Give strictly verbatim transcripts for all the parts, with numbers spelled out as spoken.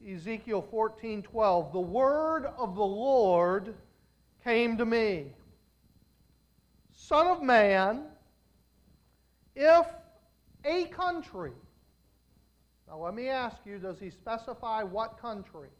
Ezekiel fourteen twelve, the word of the Lord came to me. Son of man, if a country, now let me ask you, does he specify what country?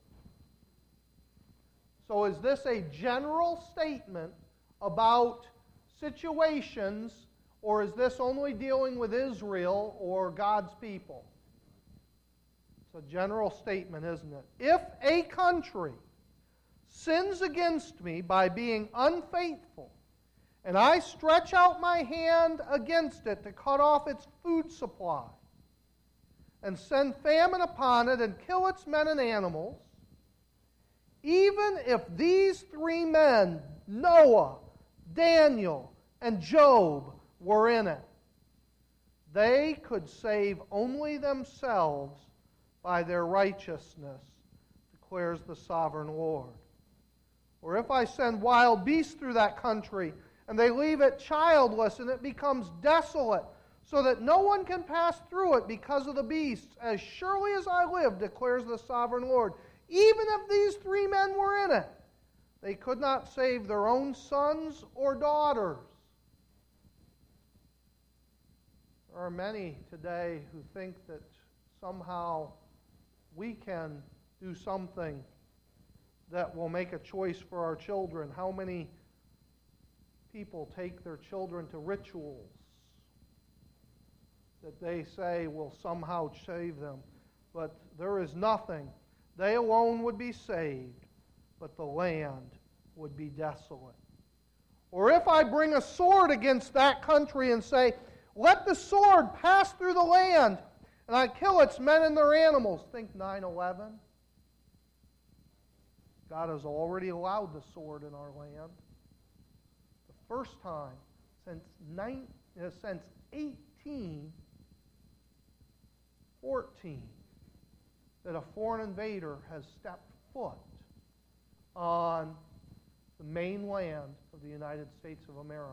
So is this a general statement about situations, or is this only dealing with Israel or God's people? It's a general statement, isn't it? If a country sins against me by being unfaithful, and I stretch out my hand against it to cut off its food supply, and send famine upon it, and kill its men and animals, even if these three men, Noah, Daniel, and Job, were in it, they could save only themselves by their righteousness, declares the sovereign Lord. Or if I send wild beasts through that country, and they leave it childless, and it becomes desolate, so that no one can pass through it because of the beasts, as surely as I live, declares the sovereign Lord, even if these three men were in it, they could not save their own sons or daughters. There are many today who think that somehow we can do something that will make a choice for our children. How many people take their children to rituals that they say will somehow save them? But there is nothing. They alone would be saved, but the land would be desolate. Or if I bring a sword against that country and say, let the sword pass through the land, and I kill its men and their animals. Think nine eleven. God has already allowed the sword in our land. The first time since, nine, uh, since eighteen fourteen that a foreign invader has stepped foot on the mainland of the United States of America.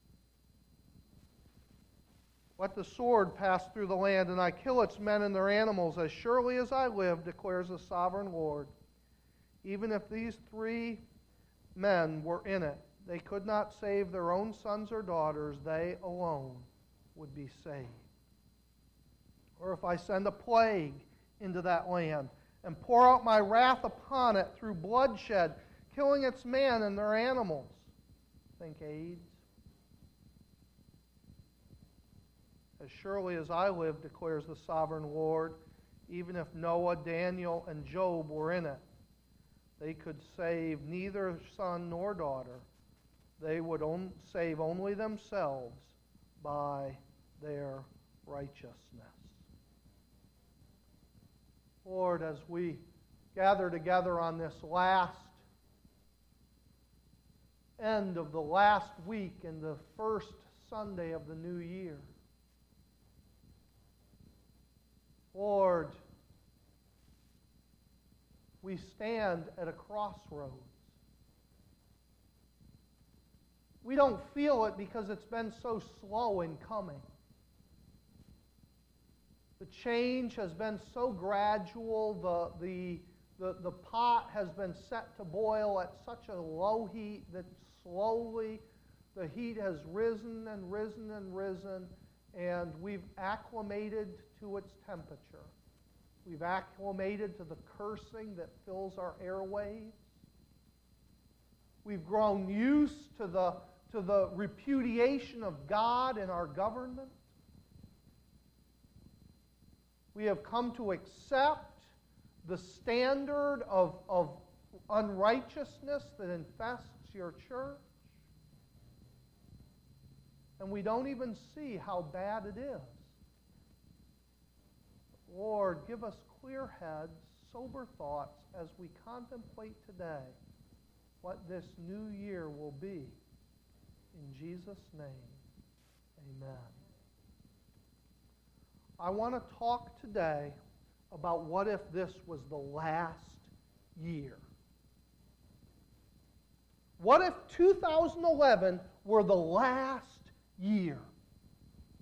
Let the sword pass through the land, and I kill its men and their animals, as surely as I live, declares the sovereign Lord. Even if these three men were in it, they could not save their own sons or daughters. They alone would be saved. Or if I send a plague into that land and pour out my wrath upon it through bloodshed, killing its men and their animals. Think AIDS. As surely as I live, declares the sovereign Lord, even if Noah, Daniel, and Job were in it, they could save neither son nor daughter. They would on, save only themselves by their righteousness. Lord, as we gather together on this last end of the last week and the first Sunday of the new year, Lord, we stand at a crossroads. We don't feel it because it's been so slow in coming. The change has been so gradual. The, the, the, the pot has been set to boil at such a low heat that slowly the heat has risen and risen and risen, and we've acclimated to its temperature. We've acclimated to the cursing that fills our airways. We've grown used to the, to the repudiation of God in our government. We have come to accept the standard of, of unrighteousness that infests your church. And we don't even see how bad it is. Lord, give us clear heads, sober thoughts as we contemplate today what this new year will be. In Jesus' name, amen. I want to talk today about what if this was the last year. What if two thousand eleven were the last year?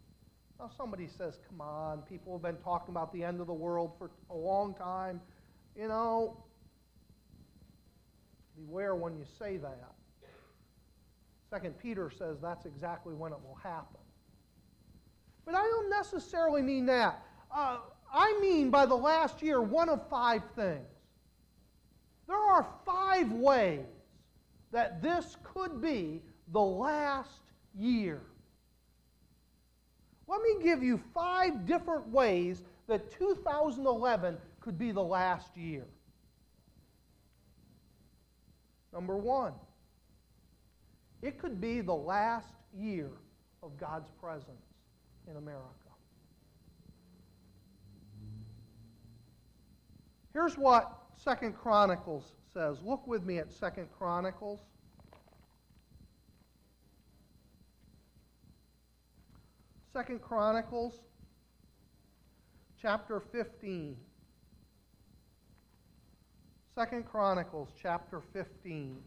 Now somebody says, come on, people have been talking about the end of the world for a long time. You know, beware when you say that. Second Peter says that's exactly when it will happen. But I don't necessarily mean that. Uh, I mean by the last year one of five things. There are five ways that this could be the last year. Let me give you five different ways that two thousand eleven could be the last year. Number one, it could be the last year of God's presence in America. Here's what Second Chronicles says. Look with me at Second Chronicles. Second Chronicles, chapter fifteen. Second Chronicles, chapter fifteen.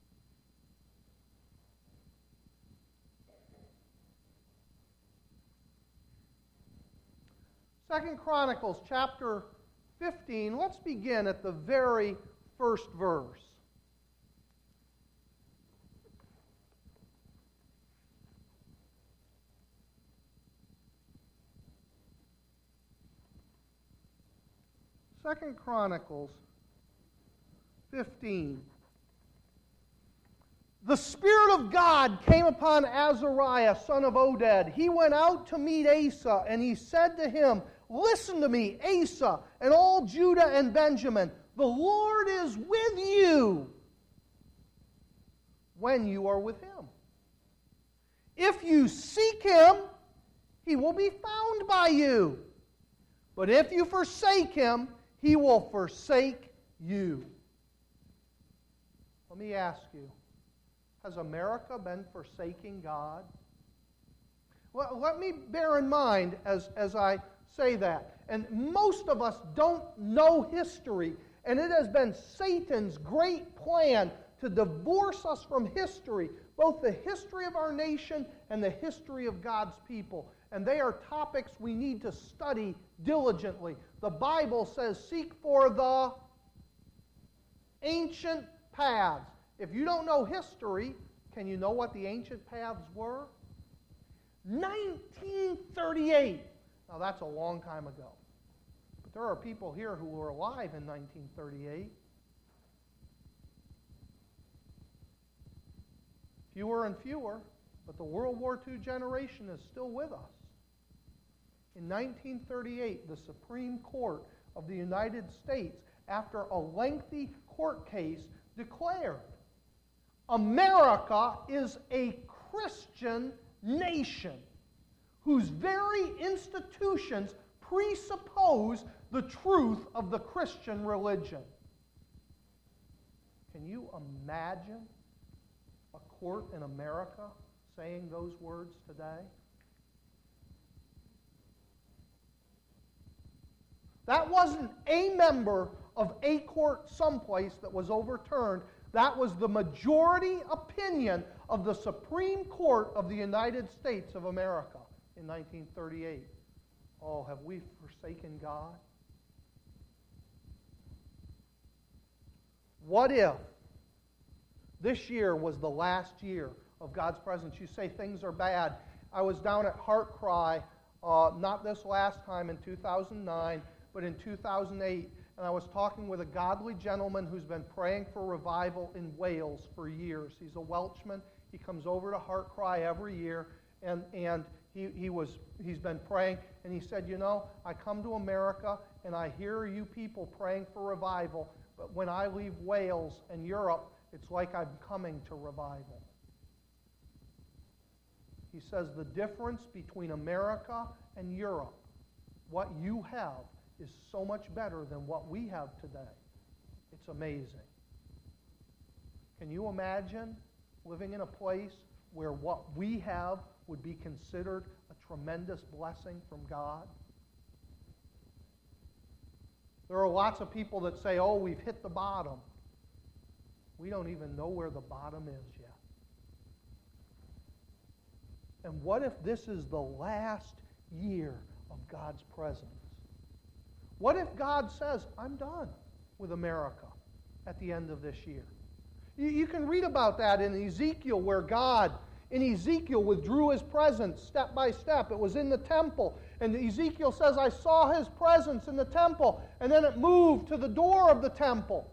Second Chronicles, chapter fifteen. Let's begin at the very first verse. Second Chronicles fifteen. The Spirit of God came upon Azariah, son of Oded. He went out to meet Asa, and he said to him, "Listen to me, Asa, and all Judah and Benjamin. The Lord is with you when you are with Him. If you seek Him, He will be found by you. But if you forsake Him, He will forsake you." Let me ask you, has America been forsaking God? Well, let me bear in mind as, as I say that, and most of us don't know history, and it has been Satan's great plan to divorce us from history, both the history of our nation and the history of God's people. And they are topics we need to study diligently. The Bible says, seek for the ancient paths. If you don't know history, can you know what the ancient paths were? nineteen thirty-eight. Now that's a long time ago. But there are people here who were alive in nineteen thirty-eight. Fewer and fewer, but the World War Two generation is still with us. In nineteen thirty-eight, the Supreme Court of the United States, after a lengthy court case, declared America is a Christian nation whose very institutions presuppose the truth of the Christian religion. Can you imagine a court in America saying those words today? That wasn't a member of a court someplace that was overturned. That was the majority opinion of the Supreme Court of the United States of America in nineteen thirty-eight. Oh, have we forsaken God? What if this year was the last year of God's presence? You say things are bad. I was down at Heart Cry, uh, not this last time in two thousand nine, but in two thousand eight, and I was talking with a godly gentleman who's been praying for revival in Wales for years. He's a Welshman. He comes over to Heart Cry every year, and, and he, he was, he's been praying, and he said, you know, I come to America, and I hear you people praying for revival, but when I leave Wales and Europe, it's like I'm coming to revival. He says the difference between America and Europe, what you have, is so much better than what we have today. It's amazing. Can you imagine living in a place where what we have would be considered a tremendous blessing from God? There are lots of people that say, oh, we've hit the bottom. We don't even know where the bottom is yet. And what if this is the last year of God's presence? What if God says, I'm done? with America at the end of this year. You, you can read about that in Ezekiel, where God, in Ezekiel, withdrew His presence step by step. It was in the temple. And Ezekiel says, I saw His presence in the temple. And then it moved to the door of the temple.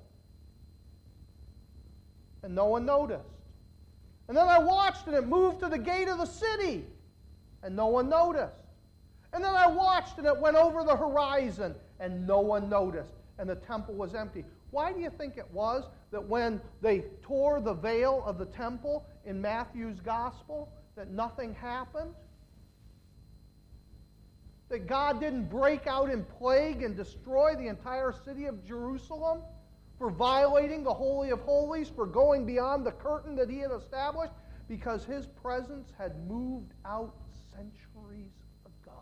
And no one noticed. And then I watched and it moved to the gate of the city. And no one noticed. And then I watched and it went over the horizon. And no one noticed. And the temple was empty. Why do you think it was that when they tore the veil of the temple in Matthew's gospel, that nothing happened? That God didn't break out in plague and destroy the entire city of Jerusalem for violating the Holy of Holies, for going beyond the curtain that He had established? Because His presence had moved out centuries ago.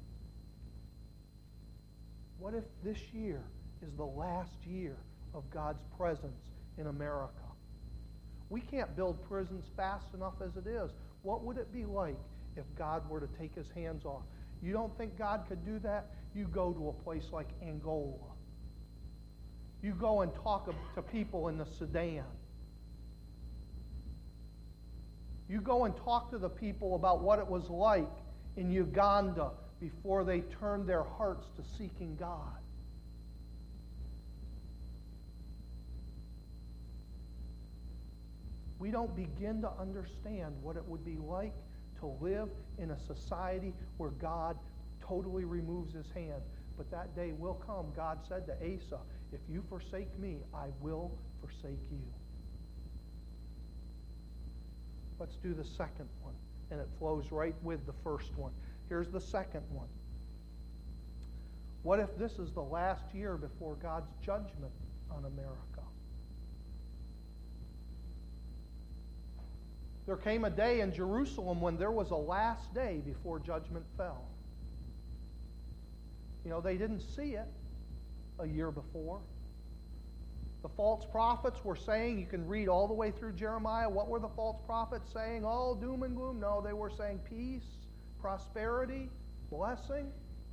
What if this year is the last year of God's presence in America? We can't build prisons fast enough as it is. What would it be like if God were to take His hands off? You don't think God could do that? You go to a place like Angola. You go and talk to people in the Sudan. You go and talk to the people about what it was like in Uganda before they turned their hearts to seeking God. We don't begin to understand what it would be like to live in a society where God totally removes His hand. But that day will come. God said to Asa, if you forsake me, I will forsake you. Let's do the second one. And it flows right with the first one. Here's the second one. What if this is the last year before God's judgment on America? There came a day in Jerusalem when there was a last day before judgment fell. You know, they didn't see it a year before. The false prophets were saying, you can read all the way through Jeremiah, what were the false prophets saying? All doom and gloom? No, they were saying peace, prosperity, blessing.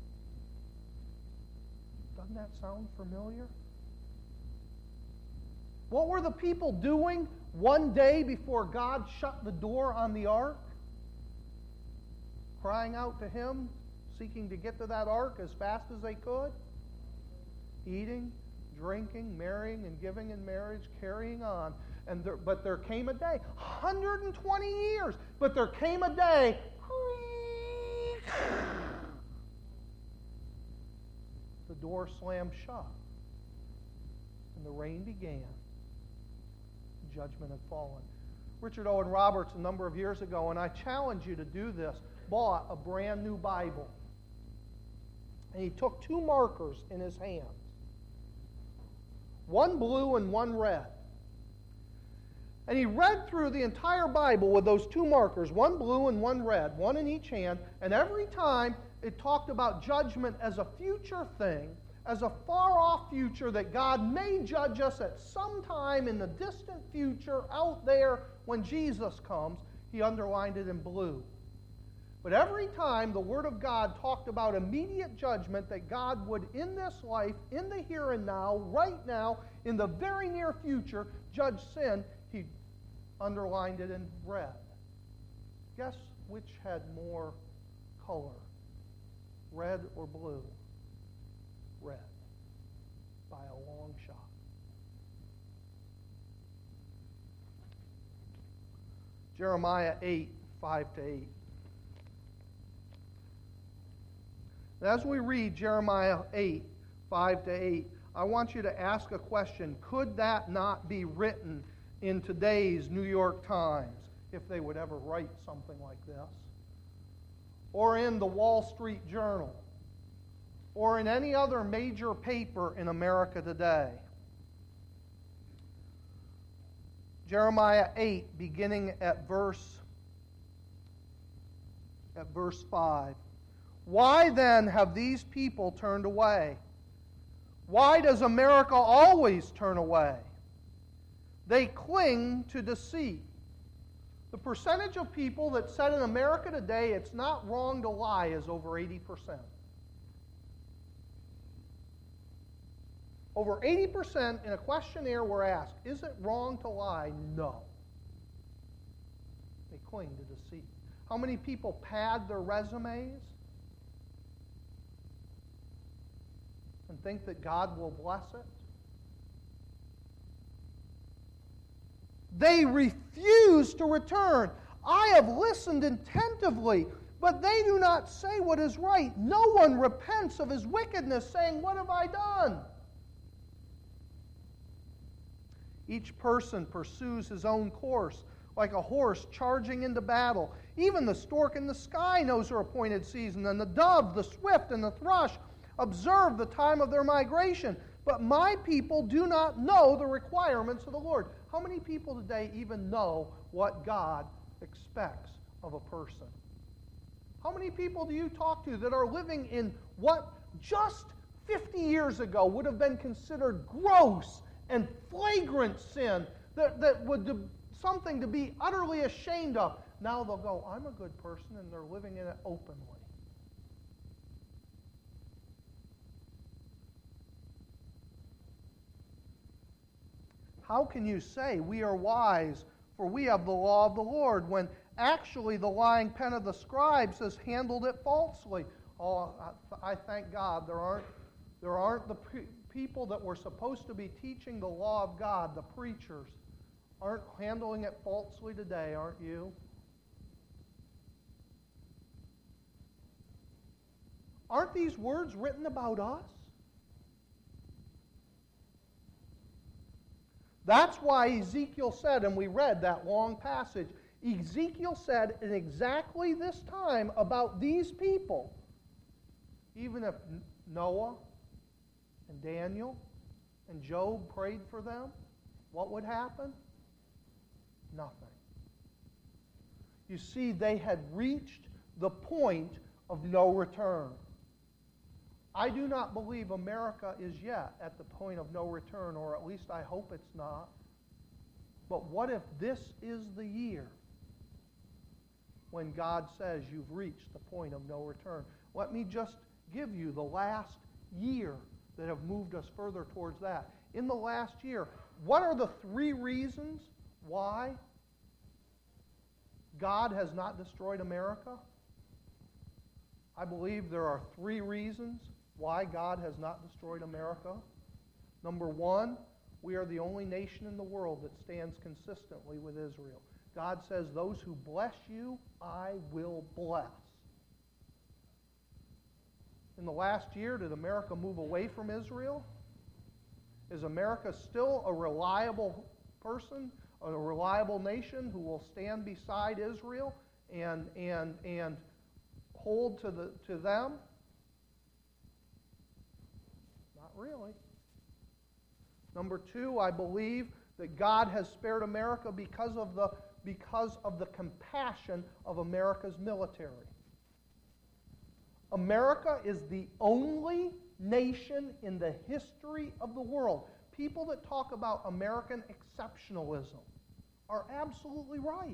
Doesn't that sound familiar? What were the people doing one day before God shut the door on the ark? Crying out to Him, seeking to get to that ark as fast as they could? Eating, drinking, marrying, and giving in marriage, carrying on. And there, but there came a day, one hundred twenty years, but there came a day, the door slammed shut, and the rain began. Judgment had fallen. Richard Owen Roberts, a number of years ago, and I challenge you to do this, bought a brand new Bible. And he took two markers in his hands, one blue and one red. And he read through the entire Bible with those two markers, one blue and one red, one in each hand, and every time it talked about judgment as a future thing, as a far-off future that God may judge us at some time in the distant future out there when Jesus comes. He underlined it in blue. But every time the Word of God talked about immediate judgment, that God would, in this life, in the here and now, right now, in the very near future, judge sin, he underlined it in red. Guess which had more color? Red or blue? Red. By a long shot. Jeremiah eight, five to eight. As we read Jeremiah eight, five to eight, I want you to ask a question. Could that not be written in today's New York Times, if they would ever write something like this? Or in the Wall Street Journal? Or in any other major paper in America today? Jeremiah eight, beginning at verse, at verse five. Why then have these people turned away? Why does America always turn away? They cling to deceit. The percentage of people that said in America today it's not wrong to lie is over eighty percent. Over eighty percent in a questionnaire were asked, is it wrong to lie? No. They cling to deceit. How many people pad their resumes and think that God will bless it? They refuse to return. I have listened attentively, but they do not say what is right. No one repents of his wickedness, saying, what have I done? Each person pursues his own course, like a horse charging into battle. Even the stork in the sky knows her appointed season, and the dove, the swift, and the thrush observe the time of their migration. But my people do not know the requirements of the Lord. How many people today even know what God expects of a person? How many people do you talk to that are living in what just fifty years ago would have been considered gross and flagrant sin, that, that would be something to be utterly ashamed of? Now they'll go, I'm a good person, and they're living in it openly. How can you say, we are wise, for we have the law of the Lord, when actually the lying pen of the scribes has handled it falsely? Oh, I, I thank God there aren't, there aren't the pre- people that were supposed to be teaching the law of God, the preachers, aren't handling it falsely today, aren't you? Aren't these words written about us? That's why Ezekiel said, and we read that long passage, Ezekiel said in exactly this time about these people, even if Noah and Daniel and Job prayed for them, what would happen? Nothing. You see, they had reached the point of no return. I do not believe America is yet at the point of no return, or at least I hope it's not. But what if this is the year when God says you've reached the point of no return? Let me just give you the last year that have moved us further towards that. In the last year, what are the three reasons why God has not destroyed America? I believe there are three reasons why God has not destroyed America. Number one, we are the only nation in the world that stands consistently with Israel. God says, those who bless you, I will bless. In the last year, did America move away from Israel? Is America still a reliable person, a reliable nation who will stand beside Israel and, and, and hold to, the, to them? Not really. Number two, I believe that God has spared America because of the, because of the compassion of America's military. America is the only nation in the history of the world. People that talk about American exceptionalism are absolutely right.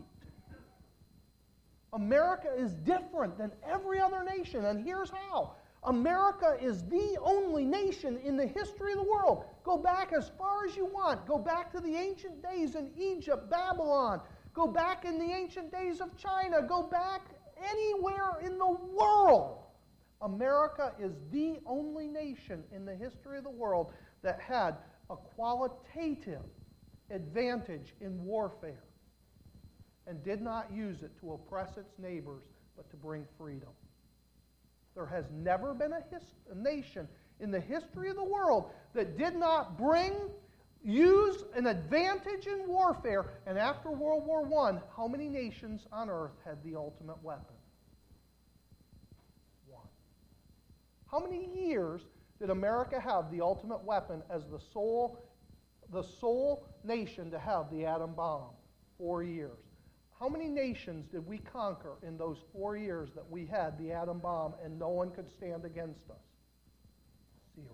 America is different than every other nation, and here's how. America is the only nation in the history of the world. Go back as far as you want. Go back to the ancient days in Egypt, Babylon. Go back in the ancient days of China. Go back anywhere in the world. America is the only nation in the history of the world that had a qualitative advantage in warfare and did not use it to oppress its neighbors, but to bring freedom. There has never been a, his, a nation in the history of the world that did not bring, use an advantage in warfare. And after World War One, how many nations on earth had the ultimate weapon? One. How many years did America have the ultimate weapon as the sole, the sole nation to have the atom bomb? Four years. How many nations did we conquer in those four years that we had the atom bomb and no one could stand against us? Zero.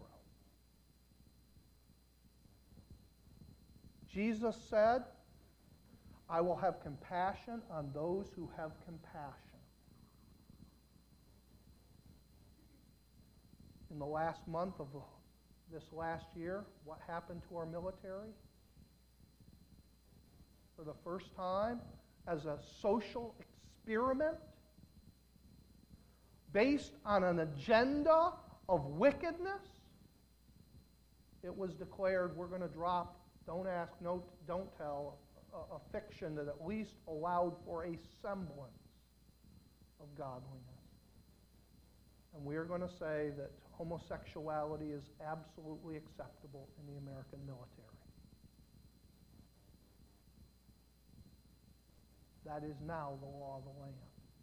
Jesus said, I will have compassion on those who have compassion. In the last month of this last year, what happened to our military? For the first time, as a social experiment, based on an agenda of wickedness, it was declared we're going to drop, don't ask, no, don't tell, a, a fiction that at least allowed for a semblance of godliness. And we are going to say that homosexuality is absolutely acceptable in the American military. That is now the law of the land.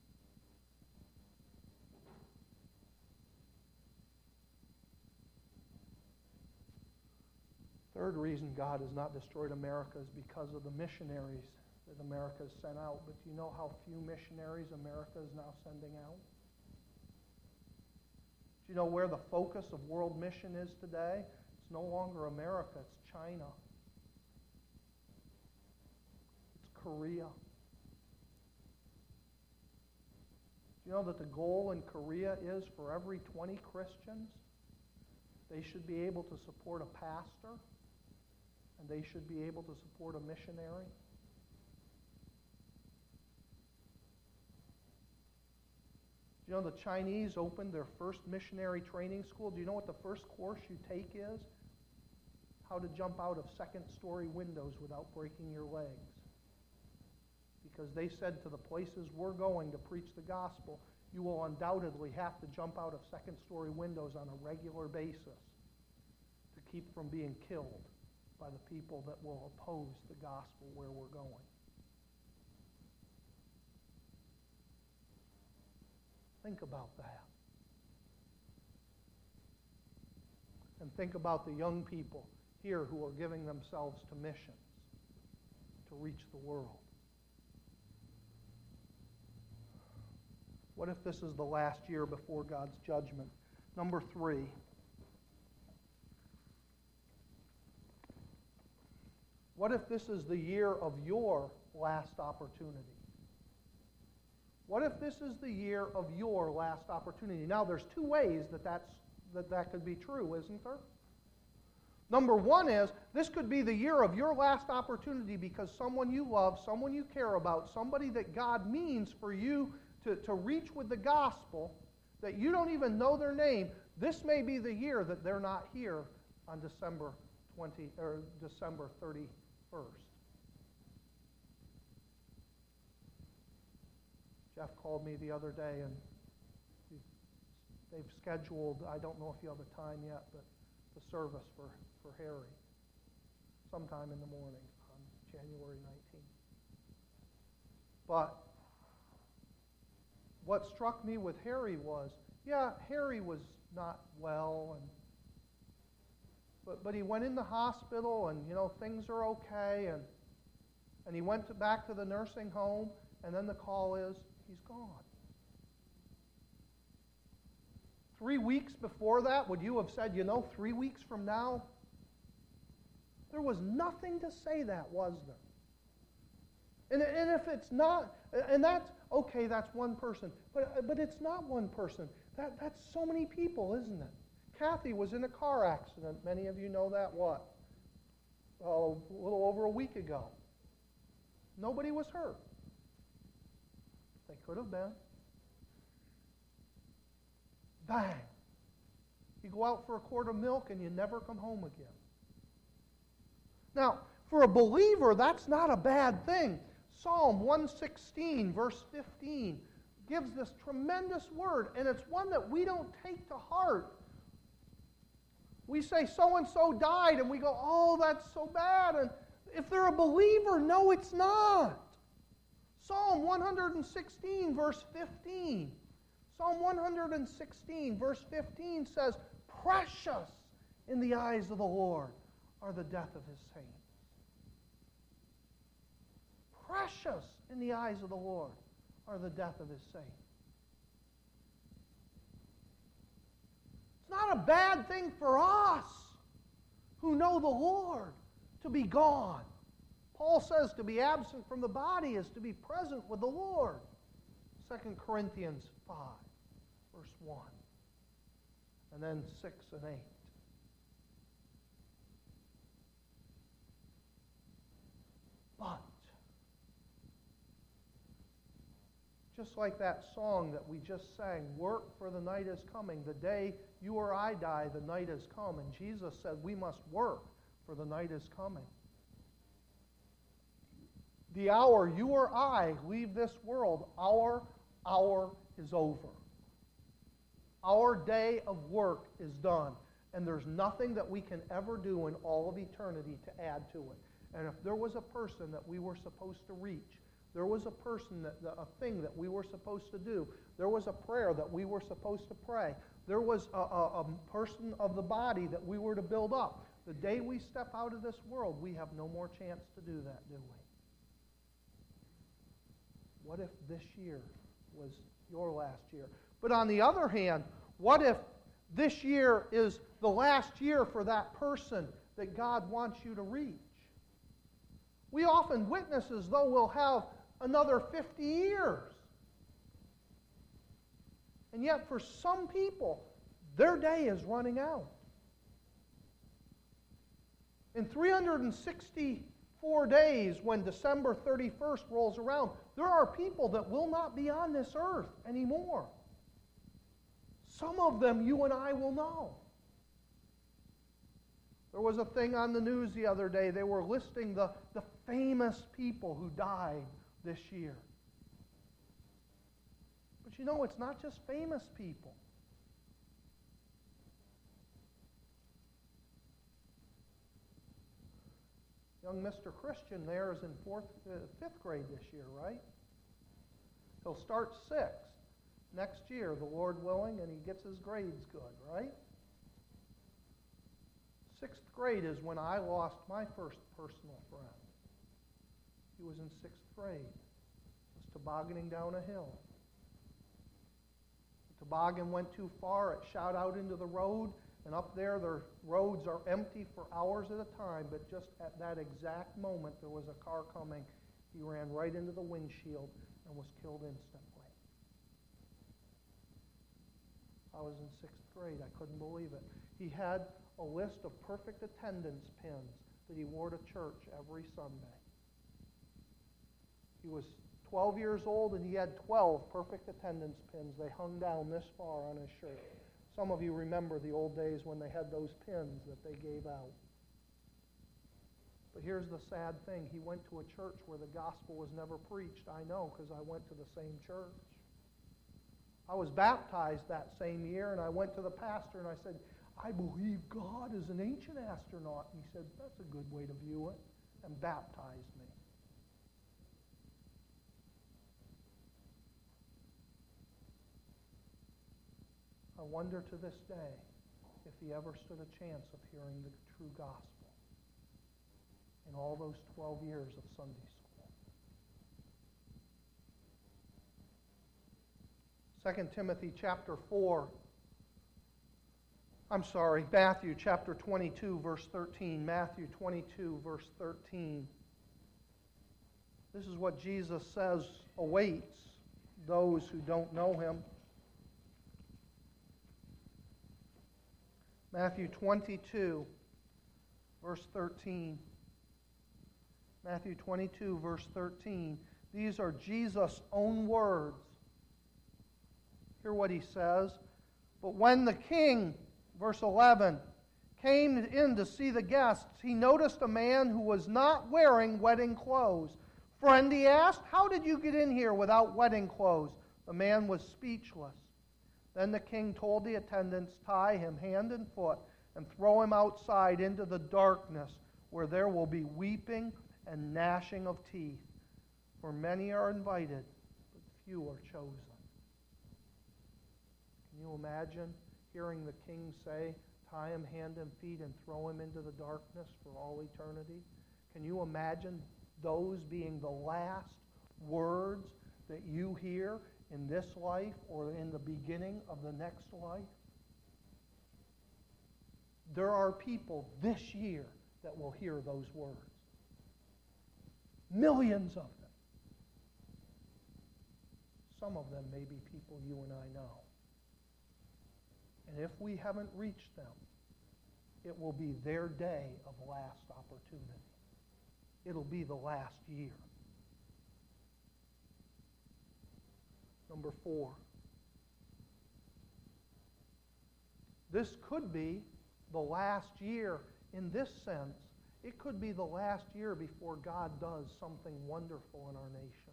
Third reason God has not destroyed America is because of the missionaries that America has sent out. But do you know how few missionaries America is now sending out? Do you know where the focus of world mission is today? It's no longer America, it's China. It's Korea. Do you know that the goal in Korea is for every twenty Christians, they should be able to support a pastor, and they should be able to support a missionary? You know, the Chinese opened their first missionary training school. Do you know what the first course you take is? How to jump out of second-story windows without breaking your legs. Because they said to the places we're going to preach the gospel, you will undoubtedly have to jump out of second-story windows on a regular basis to keep from being killed by the people that will oppose the gospel where we're going. Think about that. And think about the young people here who are giving themselves to missions to reach the world. What if this is the last year before God's judgment? Number three. What if this is the year of your last opportunity? What if this is the year of your last opportunity? Now, there's two ways that that's, that, that could be true, isn't there? Number one is, this could be the year of your last opportunity because someone you love, someone you care about, somebody that God means for you to, to reach with the gospel, that you don't even know their name, this may be the year that they're not here on December twentieth or December thirty-first. Jeff called me the other day, and they've scheduled, I don't know if you have a time yet, but the service for, for Harry sometime in the morning on January nineteenth. But what struck me with Harry was, yeah, Harry was not well, and but but he went in the hospital, and you know things are okay, and and he went to, back to the nursing home, and then the call is, he's gone. Three weeks before that, would you have said, you know, three weeks from now? There was nothing to say that, was there? And, and if it's not, and that's, okay, that's one person, but, but it's not one person. That, that's so many people, isn't it? Kathy was in a car accident. Many of you know that, what? Oh, a little over a week ago. Nobody was hurt. They could have been. Bang. You go out for a quart of milk and you never come home again. Now, for a believer, that's not a bad thing. Psalm one sixteen, verse fifteen, gives this tremendous word, and it's one that we don't take to heart. We say, so-and-so died, and we go, oh, that's so bad. And if they're a believer, no, it's not. Psalm one sixteen, verse fifteen. Psalm one sixteen, verse fifteen says, precious in the eyes of the Lord are the death of his saints. Precious in the eyes of the Lord are the death of his saints. It's not a bad thing for us who know the Lord to be gone. Paul says to be absent from the body is to be present with the Lord. Second Corinthians five, verse one. And then six and eight. Just like that song that we just sang, work for the night is coming. The day you or I die, the night has come. And Jesus said we must work for the night is coming. The hour you or I leave this world, our hour is over. Our day of work is done. And there's nothing that we can ever do in all of eternity to add to it. And if there was a person that we were supposed to reach, there was a person, that a thing that we were supposed to do, there was a prayer that we were supposed to pray, there was a, a, a person of the body that we were to build up. The day we step out of this world, we have no more chance to do that, do we? What if this year was your last year? But on the other hand, what if this year is the last year for that person that God wants you to reach? We often witness as though we'll have another fifty years. And yet for some people, their day is running out. In three hundred sixty-four days, when December thirty-first rolls around, there are people that will not be on this earth anymore. Some of them you and I will know. There was a thing on the news the other day. They were listing the, the famous people who died this year. But you know, it's not just famous people. Young Mister Christian there is in fourth, uh, fifth grade this year, right? He'll start sixth next year, the Lord willing, and he gets his grades good, right? Sixth grade is when I lost my first personal friend. He was in sixth grade. He was tobogganing down a hill. The toboggan went too far. It shot out into the road, and up there, the roads are empty for hours at a time, but just at that exact moment, there was a car coming. He ran right into the windshield and was killed instantly. I was in sixth grade. I couldn't believe it. He had a list of perfect attendance pins that he wore to church every Sunday. He was twelve years old, and he had twelve perfect attendance pins. They hung down this far on his shirt. Some of you remember the old days when they had those pins that they gave out. But here's the sad thing. He went to a church where the gospel was never preached. I know, because I went to the same church. I was baptized that same year, and I went to the pastor and I said, I believe God is an ancient astronaut. And he said, that's a good way to view it, and baptized me. I wonder to this day if he ever stood a chance of hearing the true gospel in all those twelve years of Sunday school. Second Timothy chapter four. I'm sorry, Matthew chapter twenty-two, verse thirteen. Matthew twenty-two, verse thirteen. This is what Jesus says awaits those who don't know him. Matthew twenty-two, verse thirteen. Matthew twenty-two, verse thirteen. These are Jesus' own words. Hear what he says. But when the king, verse eleven, came in to see the guests, he noticed a man who was not wearing wedding clothes. Friend, he asked, how did you get in here without wedding clothes? The man was speechless. Then the king told the attendants, tie him hand and foot and throw him outside into the darkness where there will be weeping and gnashing of teeth. For many are invited, but few are chosen. Can you imagine hearing the king say, tie him hand and feet and throw him into the darkness for all eternity? Can you imagine those being the last words that you hear in this life or in the beginning of the next life? There are people this year that will hear those words. Millions of them. Some of them may be people you and I know. And if we haven't reached them, it will be their day of last opportunity. It'll be the last year. Number four. This could be the last year in this sense. It could be the last year before God does something wonderful in our nation.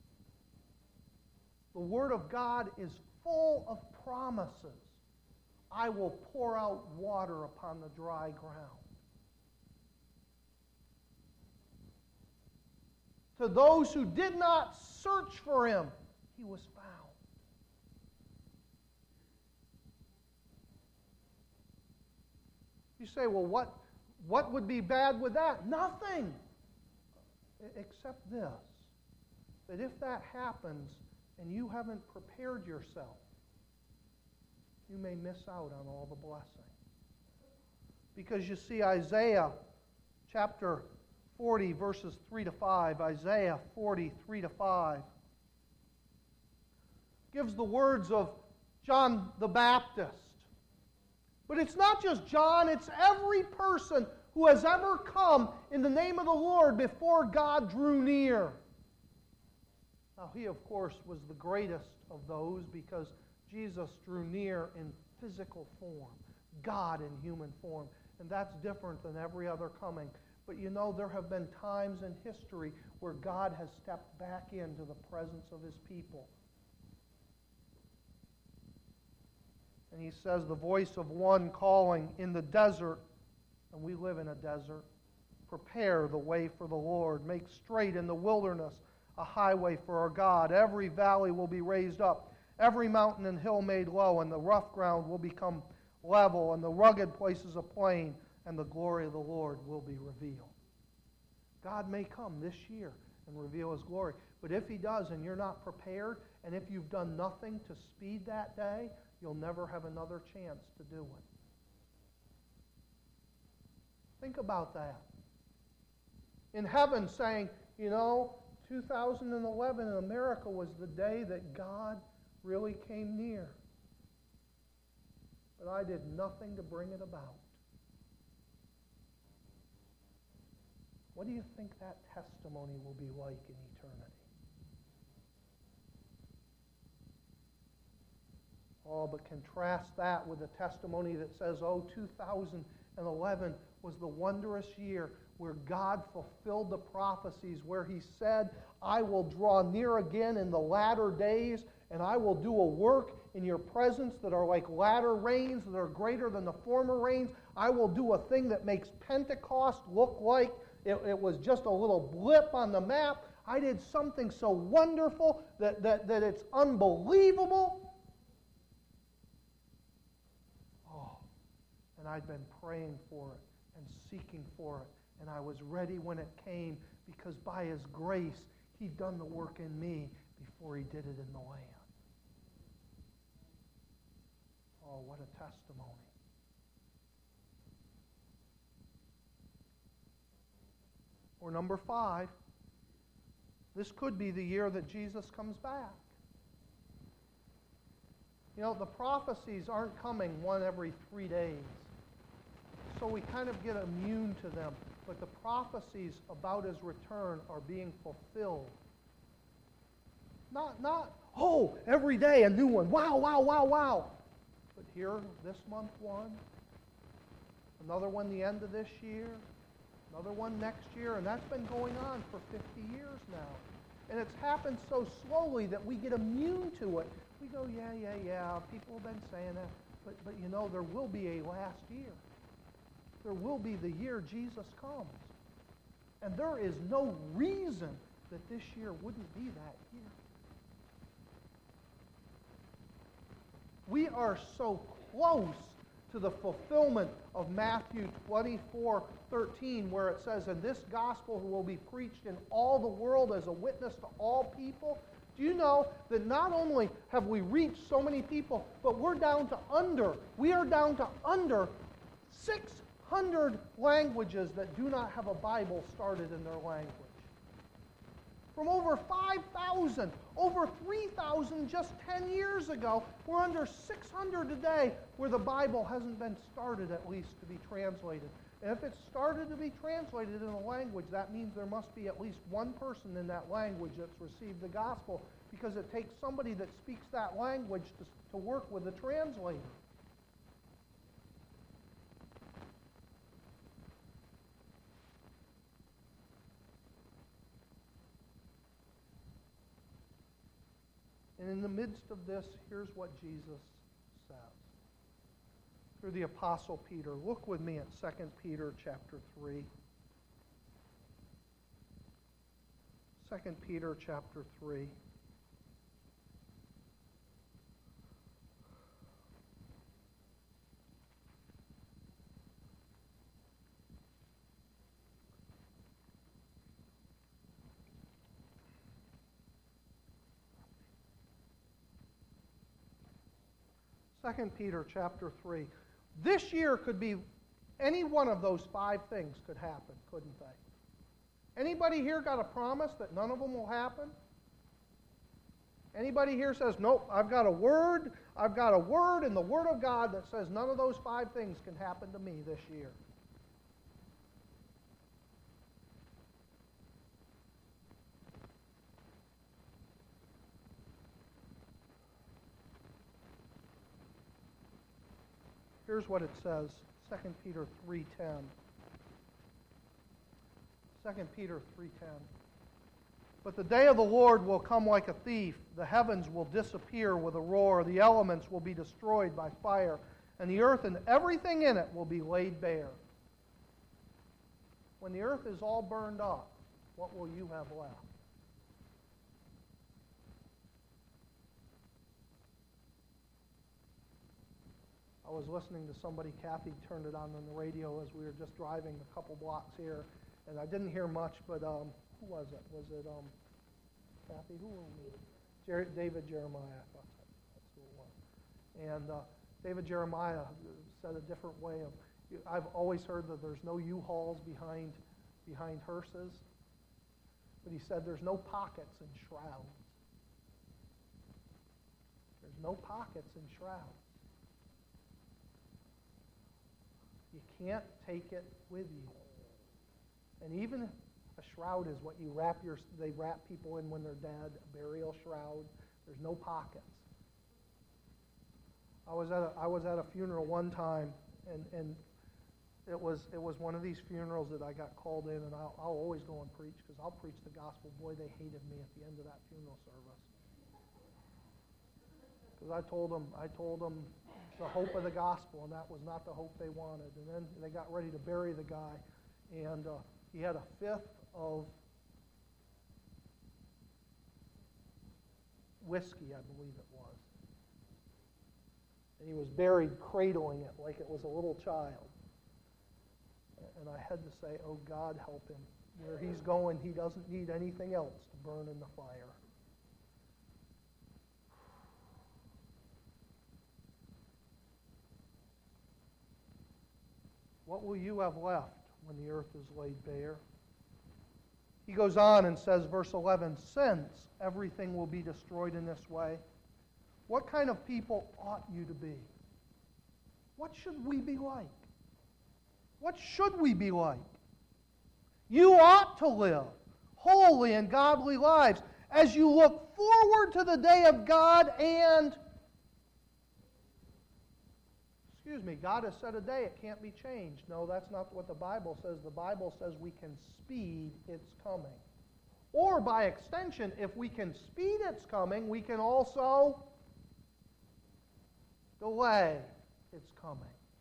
The Word of God is full of promises. I will pour out water upon the dry ground. To those who did not search for Him, He was found. You say, well, what, what would be bad with that? Nothing. Except this, that if that happens and you haven't prepared yourself, you may miss out on all the blessing. Because you see, Isaiah chapter forty, verses three to five, Isaiah forty, three to five, gives the words of John the Baptist. But it's not just John, it's every person who has ever come in the name of the Lord before God drew near. Now, he, of course, was the greatest of those because Jesus drew near in physical form, God in human form. And that's different than every other coming. But you know, there have been times in history where God has stepped back into the presence of His people. And He says, the voice of one calling in the desert, and we live in a desert, prepare the way for the Lord. Make straight in the wilderness a highway for our God. Every valley will be raised up, every mountain and hill made low, and the rough ground will become level, and the rugged places a plain, and the glory of the Lord will be revealed. God may come this year and reveal His glory. But if He does and you're not prepared, and if you've done nothing to speed that day, you'll never have another chance to do it. Think about that. In heaven saying, you know, two thousand eleven in America was the day that God really came near. But I did nothing to bring it about. What do you think that testimony will be like in eternity? Oh, but contrast that with the testimony that says, oh, two thousand eleven was the wondrous year where God fulfilled the prophecies, where He said, I will draw near again in the latter days, and I will do a work in your presence that are like latter rains, that are greater than the former rains. I will do a thing that makes Pentecost look like it, it was just a little blip on the map. I did something so wonderful that, that, that it's unbelievable. And I'd been praying for it and seeking for it. And I was ready when it came because by His grace, He'd done the work in me before He did it in the land. Oh, what a testimony. Or number five, this could be the year that Jesus comes back. You know, the prophecies aren't coming one every three days. So we kind of get immune to them. But the prophecies about His return are being fulfilled. Not, not, oh, every day a new one. Wow, wow, wow, wow. But here, this month one, another one the end of this year, another one next year, and that's been going on for fifty years now. And it's happened so slowly that we get immune to it. We go, yeah, yeah, yeah, people have been saying that. But, but you know, there will be a last year. There will be the year Jesus comes. And there is no reason that this year wouldn't be that year. We are so close to the fulfillment of Matthew twenty-four thirteen, where it says, and this gospel will be preached in all the world as a witness to all people. Do you know that not only have we reached so many people, but we're down to under, we are down to under six hundred languages that do not have a Bible started in their language. From over five thousand, over three thousand just ten years ago, we're under six hundred today where the Bible hasn't been started at least to be translated. And if it's started to be translated in a language, that means there must be at least one person in that language that's received the gospel, because it takes somebody that speaks that language to, to work with the translator. And in the midst of this, here's what Jesus says through the Apostle Peter. Look with me at Second Peter chapter three. Second Peter chapter three. Second Peter chapter three. This year could be any one of those five things could happen, couldn't they? Anybody here got a promise that none of them will happen? Anybody here says, nope, I've got a word, I've got a word in the Word of God that says none of those five things can happen to me this year? Here's what it says, Second Peter three ten. Second Peter three ten. But the day of the Lord will come like a thief. The heavens will disappear with a roar. The elements will be destroyed by fire. And the earth and everything in it will be laid bare. When the earth is all burned up, what will you have left? I was listening to somebody, Kathy turned it on on the radio as we were just driving a couple blocks here, and I didn't hear much, but um, who was it? Was it um, Kathy? Who were we? Jer- David Jeremiah, I thought that, that's who it was. And uh, David Jeremiah said a different way of, I've always heard that there's no U-Hauls behind, behind hearses, but he said there's no pockets in shrouds. There's no pockets in shrouds. You can't take it with you. And even a shroud is what you wrap your, they wrap people in when they're dead, a burial shroud. There's no pockets. I was at a, I was at a funeral one time, and, and it was it was one of these funerals that I got called in, and I'll, I'll always go and preach, because I'll preach the gospel. Boy, they hated me at the end of that funeral service. Because I told them, I told them the hope of the gospel, and that was not the hope they wanted. And then they got ready to bury the guy, and uh, he had a fifth of whiskey, I believe it was. And he was buried cradling it like it was a little child. And I had to say, oh, God, help him. Where he's going, he doesn't need anything else to burn in the fire. What will you have left when the earth is laid bare? He goes on and says, verse eleven, since everything will be destroyed in this way, what kind of people ought you to be? What should we be like? What should we be like? You ought to live holy and godly lives as you look forward to the day of God and Excuse me, God has set a day, it can't be changed. No, that's not what the Bible says. The Bible says we can speed its coming. Or by extension, if we can speed its coming, we can also delay its coming.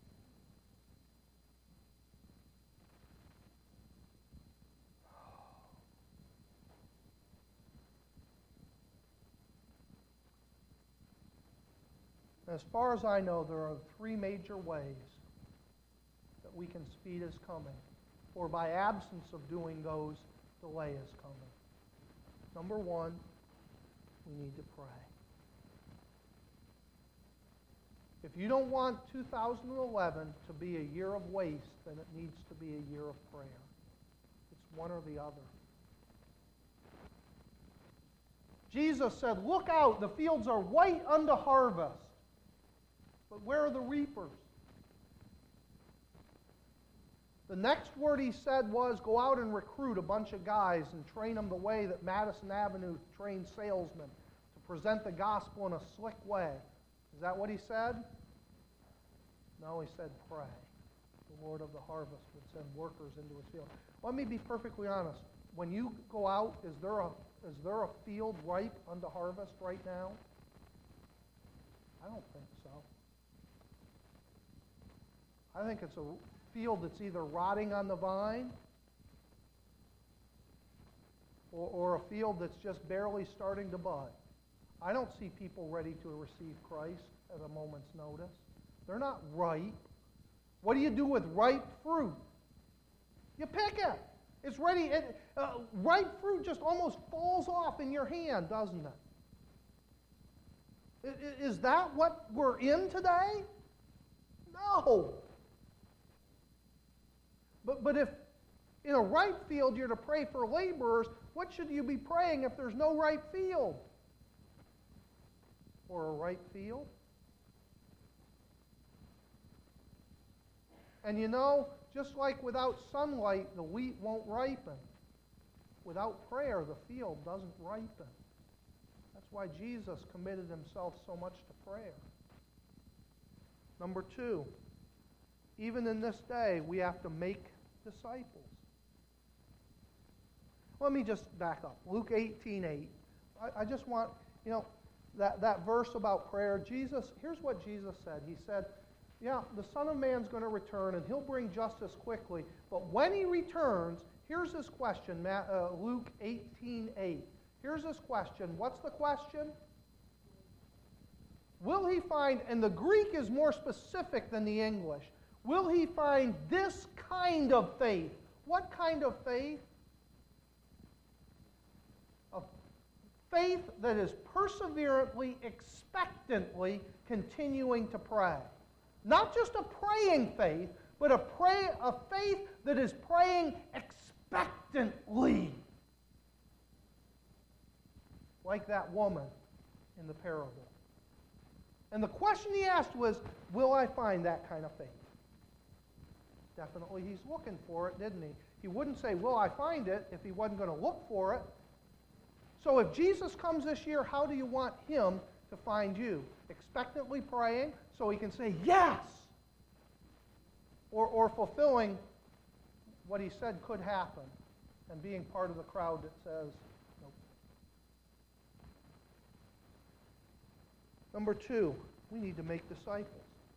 As far as I know, there are three major ways that we can speed his coming, or by absence of doing those, delay his coming. Number one, we need to pray. If you don't want two thousand eleven to be a year of waste, then it needs to be a year of prayer. It's one or the other. Jesus said, look out, the fields are white unto harvest. But where are the reapers? The next word he said was, go out and recruit a bunch of guys and train them the way that Madison Avenue trained salesmen to present the gospel in a slick way. Is that what he said? No, he said pray. The Lord of the harvest would send workers into his field. Let me be perfectly honest. When you go out, is there a, is there a field ripe unto harvest right now? I don't think so. I think it's a field that's either rotting on the vine or, or a field that's just barely starting to bud. I don't see people ready to receive Christ at a moment's notice. They're not ripe. What do you do with ripe fruit? You pick it. It's ready. It, uh, ripe fruit just almost falls off in your hand, doesn't it? I, is that what we're in today? No. But, but if in a ripe field you're to pray for laborers, what should you be praying if there's no ripe field? Or a ripe field? And you know, just like without sunlight, the wheat won't ripen. Without prayer, the field doesn't ripen. That's why Jesus committed himself so much to prayer. Number two, even in this day, we have to make disciples. Let me just back up. Luke eighteen eight. I, I just want, you know, that, that verse about prayer. Jesus, here's what Jesus said. He said, yeah, the Son of Man's going to return, and he'll bring justice quickly. But when he returns, here's this question, Matt, uh, Luke eighteen eight. Here's this question. What's the question? Will he find, and the Greek is more specific than the English, will he find this kind of faith? What kind of faith? A faith that is perseverantly, expectantly continuing to pray. Not just a praying faith, but a, pray, a faith that is praying expectantly. Like that woman in the parable. And the question he asked was, will I find that kind of faith? Definitely he's looking for it, didn't he? He wouldn't say, will I find it, if he wasn't going to look for it. So if Jesus comes this year, how do you want him to find you? Expectantly praying so he can say yes, or, or fulfilling what he said could happen and being part of the crowd that says nope. Number two, we need to make disciples.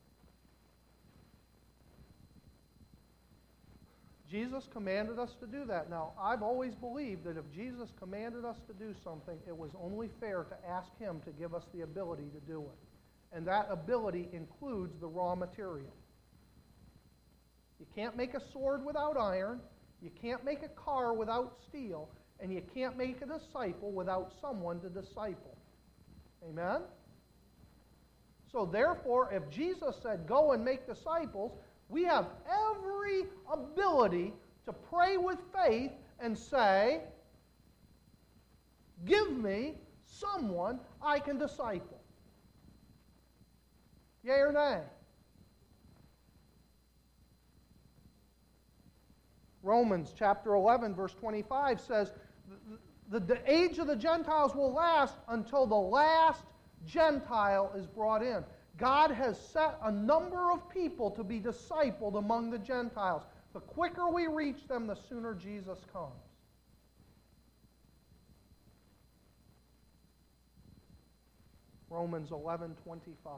Jesus commanded us to do that. Now, I've always believed that if Jesus commanded us to do something, it was only fair to ask him to give us the ability to do it. And that ability includes the raw material. You can't make a sword without iron. You can't make a car without steel. And you can't make a disciple without someone to disciple. Amen? So therefore, if Jesus said, go and make disciples, we have every ability to pray with faith and say, give me someone I can disciple. Yea or nay? Romans chapter eleven, verse twenty-five says, the, the age of the Gentiles will last until the last Gentile is brought in. God has set a number of people to be discipled among the Gentiles. The quicker we reach them, the sooner Jesus comes. Romans eleven twenty-five.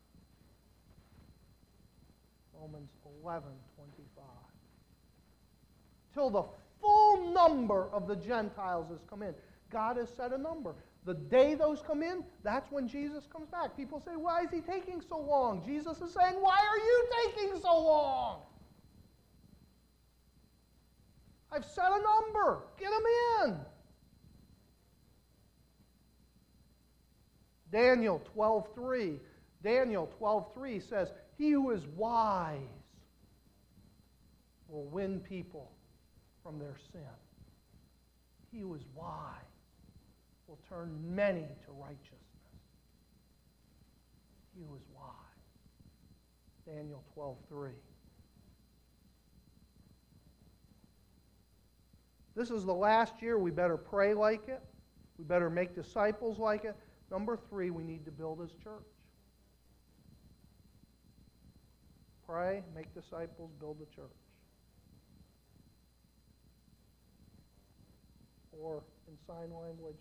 Romans eleven twenty-five. Till the full number of the Gentiles has come in. God has set a number. The day those come in, that's when Jesus comes back. People say, why is he taking so long? Jesus is saying, why are you taking so long? I've set a number. Get them in. Daniel twelve three. Daniel twelve three says, he who is wise will win people from their sin. He who is wise will turn many to righteousness. He who is wise. Daniel twelve three. This is the last year. We better pray like it. We better make disciples like it. Number three, we need to build His church. Pray, make disciples, build the church. Or in sign language,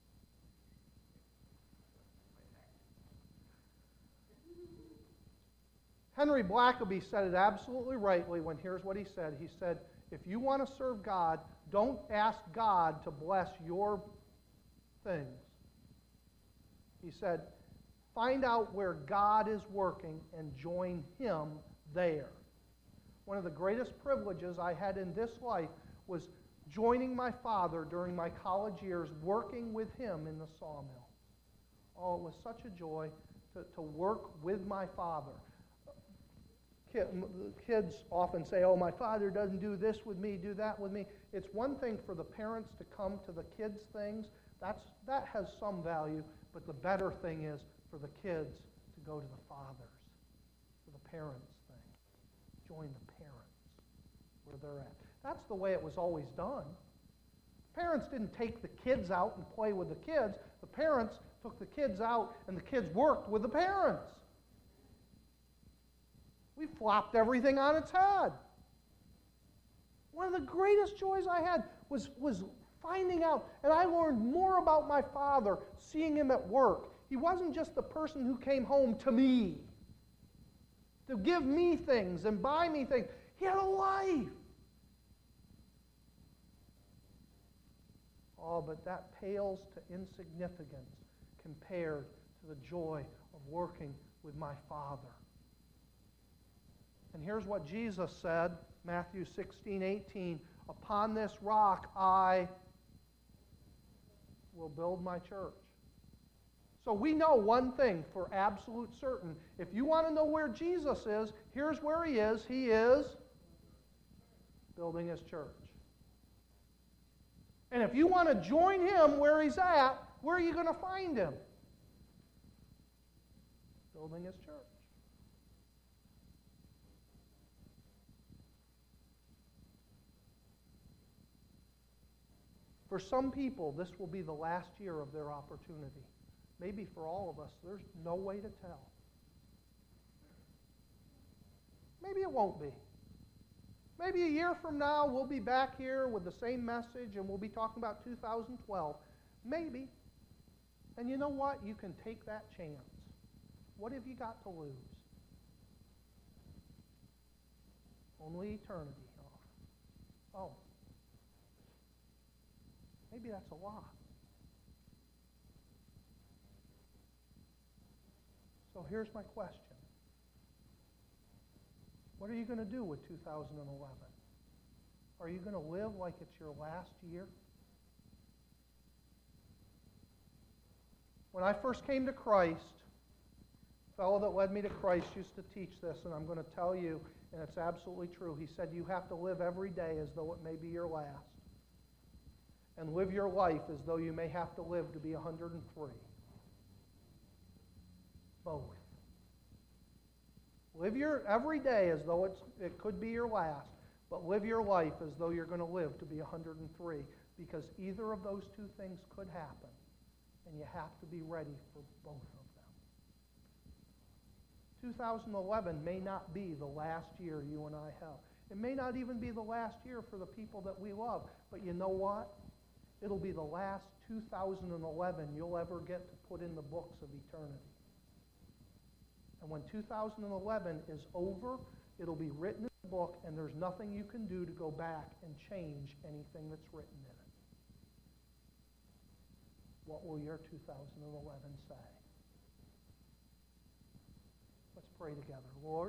Henry Blackaby said it absolutely rightly when here's what he said. He said, if you want to serve God, don't ask God to bless your things. He said, find out where God is working and join Him there. One of the greatest privileges I had in this life was joining my father during my college years, working with him in the sawmill. Oh, it was such a joy to, to work with my father. Kids often say, oh, my father doesn't do this with me, do that with me. It's one thing for the parents to come to the kids' things. That's, that has some value, but the better thing is for the kids to go to the fathers, to the parents' thing. Join the parents where they're at. That's the way it was always done. Parents didn't take the kids out and play with the kids. The parents took the kids out and the kids worked with the parents. We flopped everything on its head. One of the greatest joys I had was, was finding out, and I learned more about my father seeing him at work. He wasn't just the person who came home to me, to give me things and buy me things. He had a life. Oh, but that pales to insignificance compared to the joy of working with my Father. And here's what Jesus said, Matthew sixteen, eighteen, upon this rock I will build my church. So we know one thing for absolute certain. If you want to know where Jesus is, here's where He is. He is building His church. And if you want to join Him where He's at, where are you going to find Him? Building His church. For some people, this will be the last year of their opportunity. Maybe for all of us, there's no way to tell. Maybe it won't be. Maybe a year from now, we'll be back here with the same message and we'll be talking about two thousand twelve. Maybe. And you know what? You can take that chance. What have you got to lose? Only eternity. Oh. Maybe that's a lot. So here's my question. What are you going to do with two thousand eleven? Are you going to live like it's your last year? When I first came to Christ, the fellow that led me to Christ used to teach this, and I'm going to tell you, and it's absolutely true. He said you have to live every day as though it may be your last. And live your life as though you may have to live to be one hundred three. Both. Live your every day as though it's, it could be your last, but live your life as though you're going to live to be one hundred three, because either of those two things could happen, and you have to be ready for both of them. two thousand eleven may not be the last year you and I have. It may not even be the last year for the people that we love, but you know what? It'll be the last two thousand eleven you'll ever get to put in the books of eternity. And when two thousand eleven is over, it'll be written in the book, and there's nothing you can do to go back and change anything that's written in it. What will your two thousand eleven say? Let's pray together. Lord,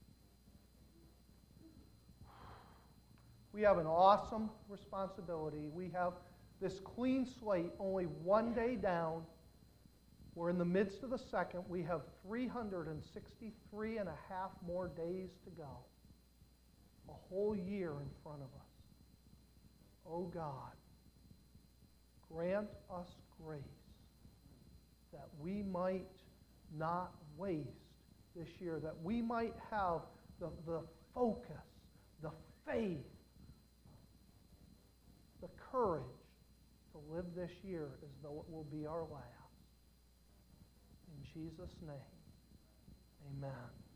we have an awesome responsibility. We have this clean slate, only one day down. We're in the midst of the second. We have three hundred sixty-three and a half more days to go. A whole year in front of us. Oh God, grant us grace that we might not waste this year, that we might have the, the focus, the faith, the encouraged to live this year as though it will be our last. In Jesus' name, amen.